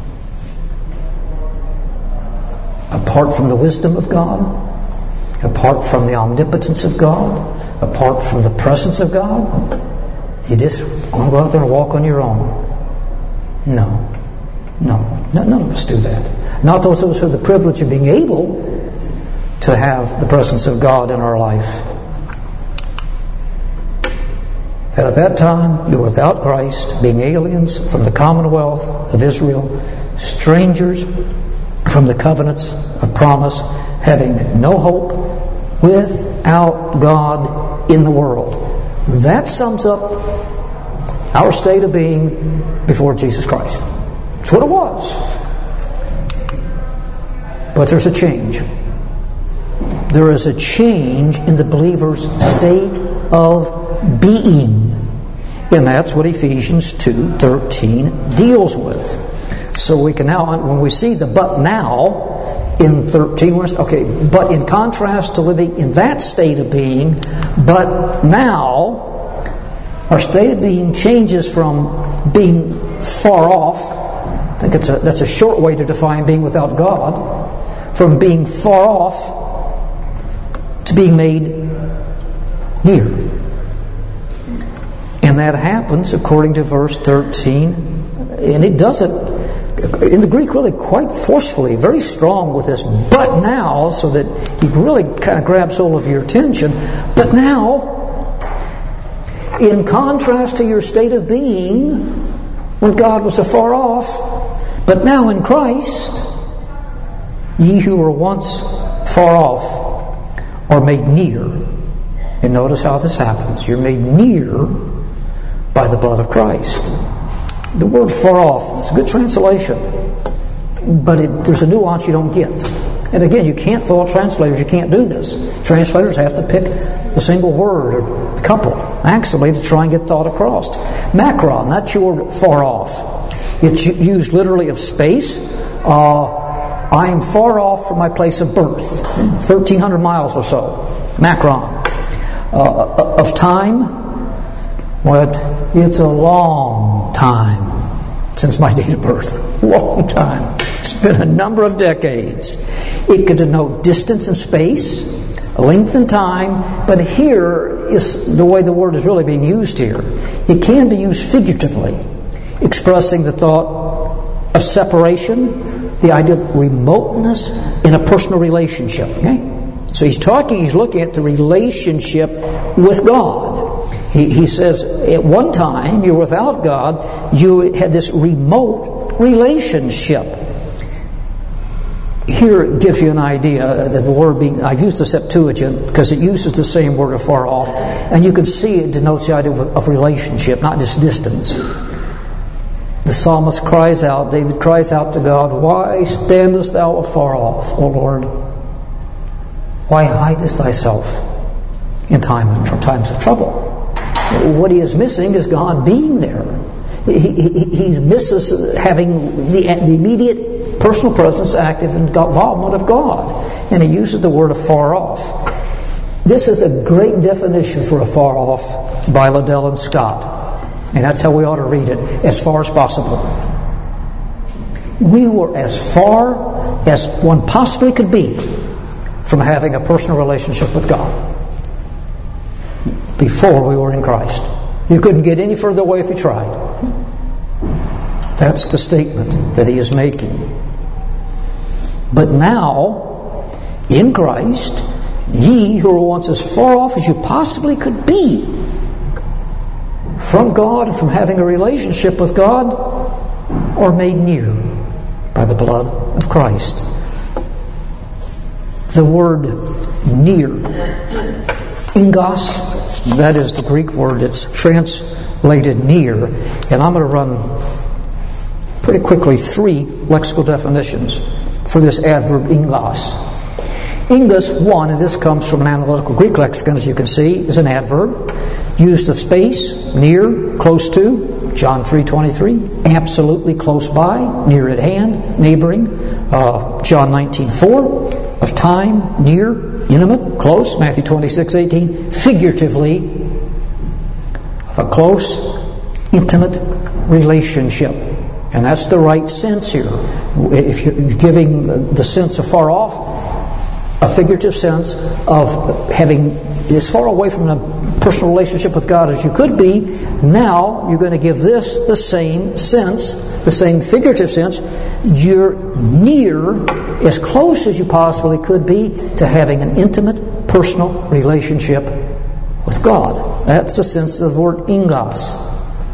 A: apart from the wisdom of God, apart from the omnipotence of God, apart from the presence of God, you just want to go out there and walk on your own. No. No. None of us do that. Not those of us who have the privilege of being able to have the presence of God in our life. That at that time you were without Christ, being aliens from the commonwealth of Israel, strangers from the covenants of promise, having no hope, without God in the world. That sums up our state of being before Jesus Christ. That's what it was. But there's a change. There is a change in the believer's state of being. And that's what Ephesians two thirteen deals with. So we can now, when we see the but now in thirteen, okay, but in contrast to living in that state of being, but now our state of being changes from being far off. I think it's a, that's a short way to define being without God. From being far off to being made near. And that happens according to verse thirteen. And it does it in the Greek really quite forcefully, very strong with this but now, so that he really kind of grabs hold of your attention. But now, in contrast to your state of being when God was afar off, but now in Christ, ye who were once far off are made near. And notice how this happens. You're made near by the blood of Christ. The word far off is a good translation, but it, there's a nuance you don't get. And again, you can't fault translators. You can't do this. Translators have to pick a single word or a couple, actually, to try and get thought across. Macron, that's your far off. It's used literally of space. Uh, I'm far off from my place of birth, thirteen hundred miles or so. Macron. Uh, of time, well, it's a long time since my date of birth. Long time. It's been a number of decades. It could denote distance and space, length and time, but here is the way the word is really being used here. It can be used figuratively, expressing the thought of separation, the idea of remoteness in a personal relationship. Okay? So he's talking, he's looking at the relationship with God. He, he says, at one time, you were without God, you had this remote relationship. Here it gives you an idea that the word being, I've used the Septuagint because it uses the same word of far off, and you can see it denotes the idea of, of relationship, not just distance. The psalmist cries out, David cries out to God, why standest thou afar off, O Lord? Why hidest thyself in time of, times of trouble? What he is missing is God being there. He, he, he misses having the, the immediate personal presence, active involvement of God. And he uses the word of far off. This is a great definition for a far off by Liddell and Scott. And that's how we ought to read it, as far as possible. We were as far as one possibly could be from having a personal relationship with God before we were in Christ. You couldn't get any further away if you tried. That's the statement that he is making. But now, in Christ, Ye who were once as far off as you possibly could be from God and from having a relationship with God, are made near by the blood of Christ. The word near, ingos, that is the Greek word that's translated near. And I'm going to run pretty quickly three lexical definitions for this adverb ingos. Ingos, one, and this comes from an analytical Greek lexicon, as you can see, is an adverb used of space, near, close to, John three twenty-three, absolutely close by, near at hand, neighboring, uh, John nineteen four, of time, near, intimate, close, Matthew twenty-six eighteen, figuratively, of a close, intimate relationship. And that's the right sense here. If you're giving the sense of far off, a figurative sense of having as far away from a personal relationship with God as you could be, now you're going to give this the same sense, the same figurative sense. You're near, as close as you possibly could be, to having an intimate, personal relationship with God. That's the sense of the word ingos.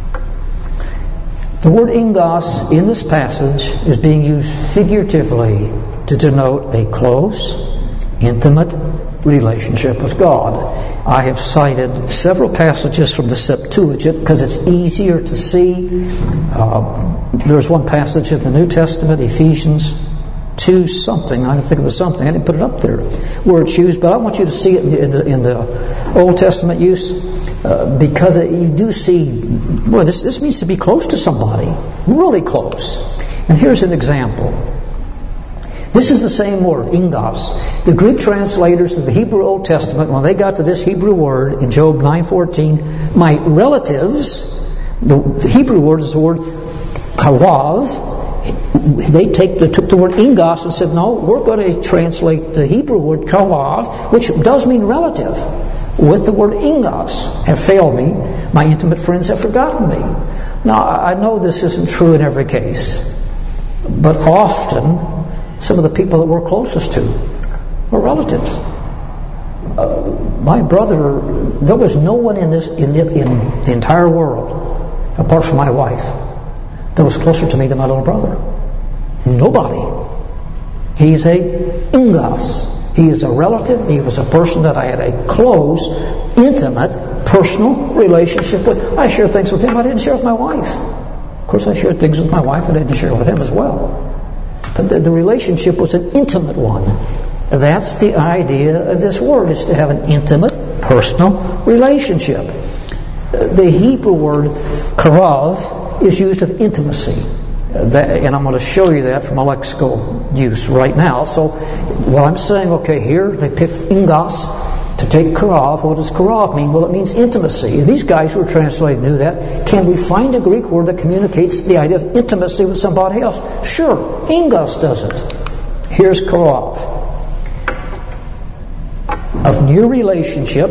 A: The word ingos in this passage is being used figuratively to denote a close, intimate relationship with God. I have cited several passages from the Septuagint because it's easier to see. Uh, there's one passage in the New Testament, Ephesians two something, I can think of the something, I didn't put it up there, where it's used, but I want you to see it in the, in the Old Testament use, uh, because it, you do see, boy, this, this means to be close to somebody, really close. And here's an example. This is the same word, ingos. The Greek translators of the Hebrew Old Testament, when they got to this Hebrew word in Job nine fourteen, my relatives, the, the Hebrew word is the word karav. They take they took the word ingos and said, no, we're going to translate the Hebrew word karav, which does mean relative, with the word ingos. Have failed me. My intimate friends have forgotten me. Now, I know this isn't true in every case, but often some of the people that we're closest to are relatives. Uh, my brother, there was no one in this in the, in the entire world, apart from my wife, that was closer to me than my little brother. Nobody. He's a ingos. He is a relative. He was a person that I had a close, intimate, personal relationship with. I share things with him I didn't share with my wife. Of course, I shared things with my wife I didn't share with him as well. But the, the relationship was an intimate one. That's the idea of this word, is to have an intimate, personal relationship. The Hebrew word karav is used of intimacy. That, and I'm going to show you that from a lexical use right now. So what I'm saying, okay, here they picked ingos to take karav. What does karav mean? Well, it means intimacy. And these guys who are translated knew that. Can we find a Greek word that communicates the idea of intimacy with somebody else? Sure, ingos does it. Here's karav. Of near relationship,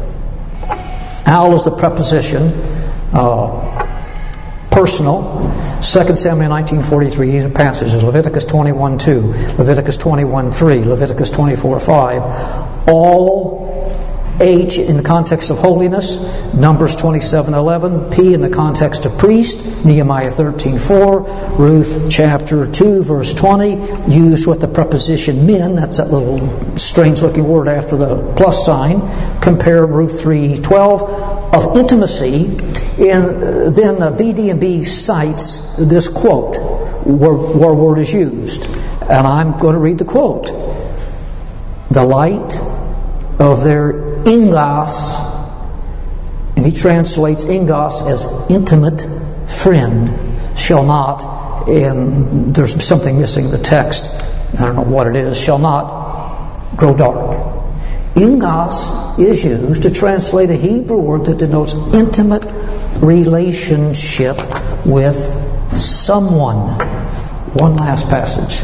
A: al is the preposition, uh, personal. Second Samuel nineteen forty-three, these are passages. Leviticus twenty-one two, Leviticus twenty-one three, Leviticus twenty-four five. All H in the context of holiness, Numbers twenty-seven eleven. P in the context of priest, Nehemiah thirteen four. Ruth chapter two verse twenty, used with the preposition min, that's that little strange looking word after the plus sign. Compare Ruth three twelve. Of intimacy, and then uh, B D and B cites this quote where, where word is used. And I'm going to read the quote. The light of their ingos, and he translates ingos as intimate friend, shall not, and there's something missing in the text, I don't know what it is, shall not grow dark. Ingos is used to translate a Hebrew word that denotes intimate relationship with someone. One last passage.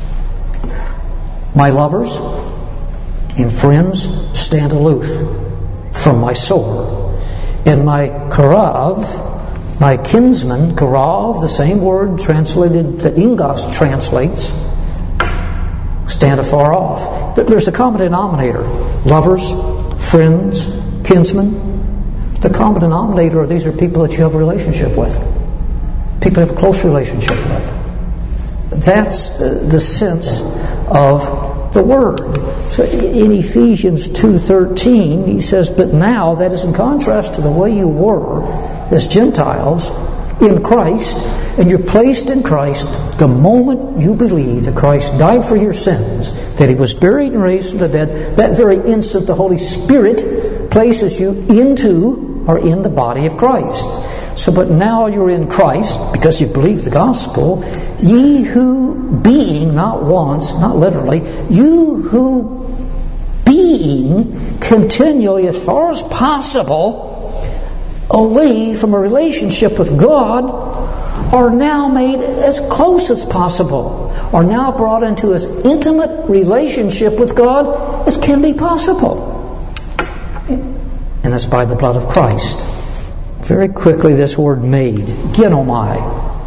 A: My lovers and friends stand aloof from my sword. And my karav, my kinsman, karav, the same word translated that ingos translates, stand afar off. There's a common denominator. Lovers, friends, kinsmen. The common denominator are these are people that you have a relationship with. People you have a close relationship with. That's uh, the sense of the Word. So in Ephesians two thirteen, he says, but now, that is in contrast to the way you were as Gentiles in Christ, and you're placed in Christ the moment you believe that Christ died for your sins, that He was buried and raised from the dead. That very instant the Holy Spirit places you into or in the body of Christ. So, but now you're in Christ because you believe the gospel. Ye who being, not once, not literally, you who being continually as far as possible away from a relationship with God, are now made as close as possible, are now brought into as intimate relationship with God as can be possible. And that's by the blood of Christ. Very quickly, this word made, ginomai.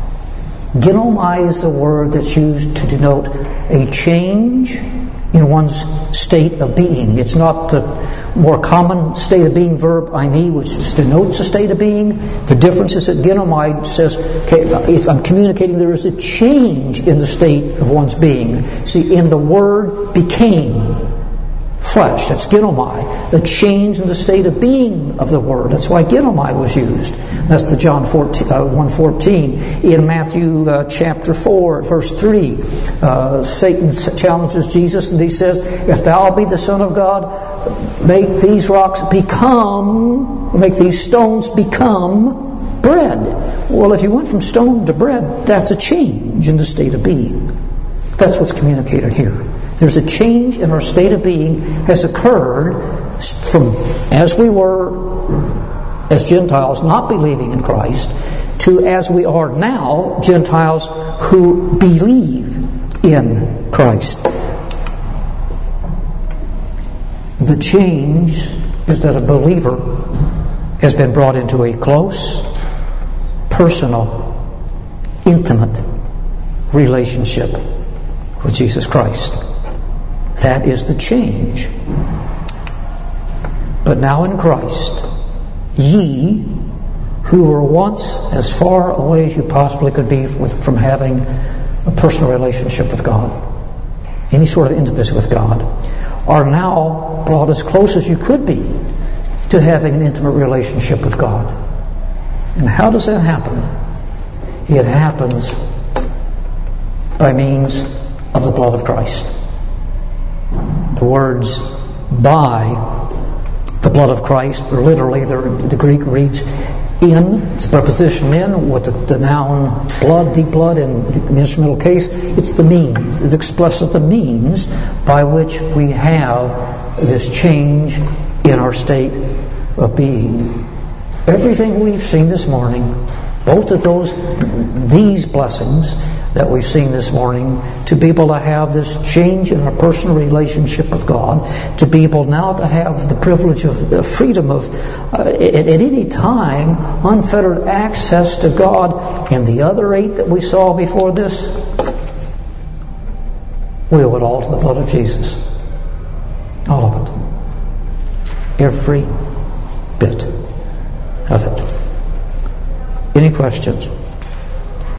A: Ginomai is the word that's used to denote a change in one's state of being. It's not the more common state of being verb eimi, which just denotes a state of being. The difference is that ginomai says, okay, if I'm communicating there is a change in the state of one's being. See, in the word became flesh. That's ginomai. The change in the state of being of the Word. That's why ginomai was used. That's the John one fourteen. In Matthew uh, chapter four, verse three, uh, Satan challenges Jesus and he says, if thou be the Son of God, make these rocks become, make these stones become bread. Well, if you went from stone to bread, that's a change in the state of being. That's what's communicated here. There's a change in our state of being has occurred from as we were as Gentiles not believing in Christ to as we are now Gentiles who believe in Christ. The change is that a believer has been brought into a close, personal, intimate relationship with Jesus Christ. That is the change. But now in Christ, ye who were once as far away as you possibly could be from having a personal relationship with God, any sort of intimacy with God, are now brought as close as you could be to having an intimate relationship with God. And how does that happen? It happens by means of the blood of Christ. The words by the blood of Christ, literally the Greek reads in, it's preposition in with the, the noun blood, the blood, in the instrumental case, it's the means. It expresses the means by which we have this change in our state of being. Everything we've seen this morning, both of those, these blessings that we've seen this morning, to be able to have this change in our personal relationship with God, to be able now to have the privilege of the freedom of, uh, at, at any time, unfettered access to God, and the other eight that we saw before this, we owe it all to the blood of Jesus. All of it. Every bit of it. Any questions?